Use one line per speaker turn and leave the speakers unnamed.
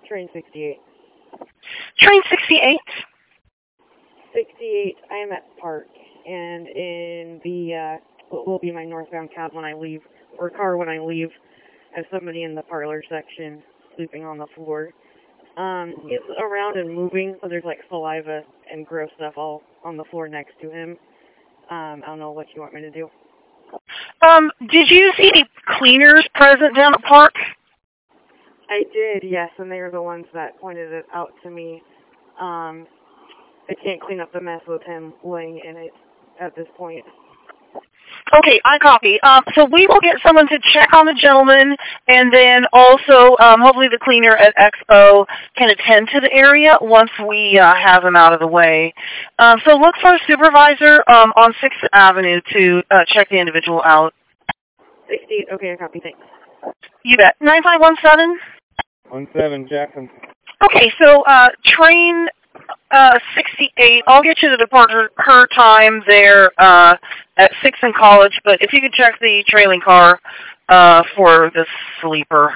Train 68.
Train 68?
68, I am at Park, and in the, what will be my northbound cab when I leave, or car when I leave, I have somebody in the parlor section sleeping on the floor. He's around and moving, so there's like saliva and gross stuff all on the floor next to him. I don't know what you want me to do.
Did you see any cleaners present down at Park?
I did, yes, and they were the ones that pointed it out to me. They can't clean up the mess with him laying in it at this point.
Okay, I copy. So we will get someone to check on the gentleman, and then also hopefully the cleaner at Expo can attend to the area once we have him out of the way. So look for a supervisor on 6th Avenue to check the individual out.
68, okay, I copy, thanks.
You bet. 9517?
17, Jackson.
Okay, so train 68, I'll get you the departure her time there at 6 in College, but if you could check the trailing car for the sleeper.